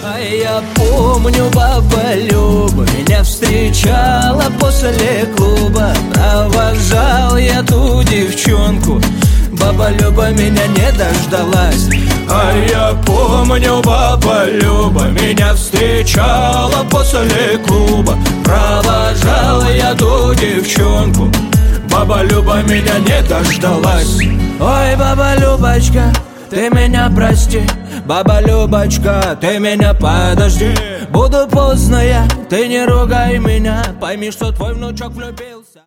А я помню, баба Люба меня встречала после клуба. Провожал я ту девчонку, баба Люба меня не дождалась. А я помню, баба Люба меня встречала после клуба. Провожал я ту девчонку, баба Люба меня не дождалась. Ой, баба Любочка, ты меня прости. Баба Любочка, ты меня подожди. Буду поздно я, ты не ругай меня. Пойми, что твой внучок влюбился.